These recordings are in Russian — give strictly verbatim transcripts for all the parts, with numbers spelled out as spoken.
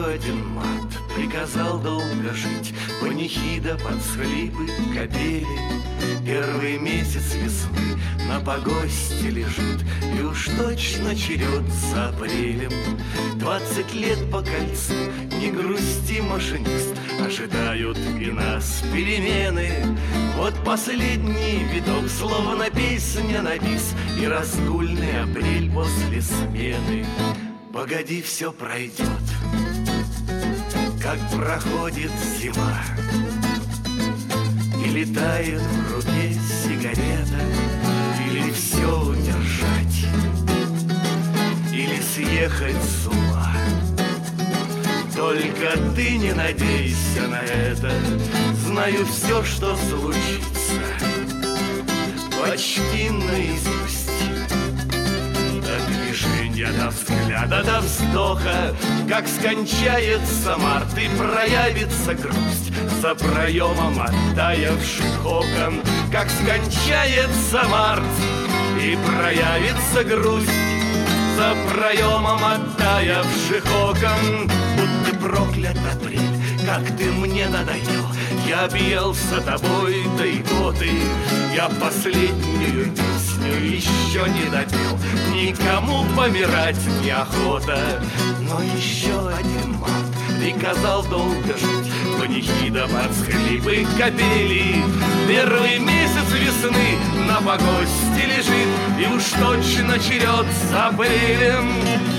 еще один мат приказал долго жить. Панихида под схлипы капели. Первый месяц весны на погосте лежит, и уж точно черед за апрелем. Двадцать лет по кольцу, не грусти, машинист, ожидают и нас перемены. Вот последний виток, словно песня на бис, и разгульный апрель после смены. Погоди, все пройдет, как проходит зима, и летает в руке сигарета. Или все удержать, или съехать с ума. Только ты не надейся на это. Знаю все, что случится, почти наизусть. До движения, до взгляда, до вздоха, как скончается март и проявится грусть за проемом оттаявших окон. Как скончается март и проявится грусть за проемом оттаявших окон. Будь ты проклят, апрель, как ты мне надоел. Я объелся тобой, да и то ты. Я последнюю песню еще не допел. Никому помирать неохота. Но еще один мат приказал долго жить. Панихида под схлипы капели. Первый месяц весны на погосте лежит, и уж точно черед за апрелем.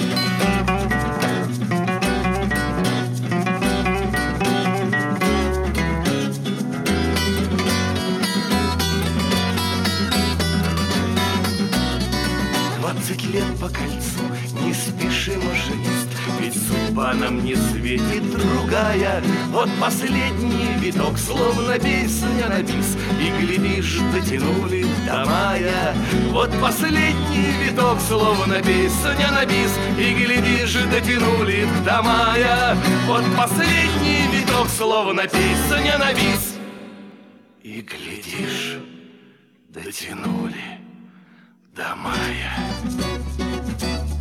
Двадцать лет по кольцу, не спеши, машинист, ведь судьба нам не светит другая. Вот последний виток, словно песня на бис, и, глядишь, дотянули до мая. Вот последний виток, словно песня на бис, и, глядишь, дотянули до мая. Вот последний виток, словно песня на бис, и, глядишь, дотянули до мая.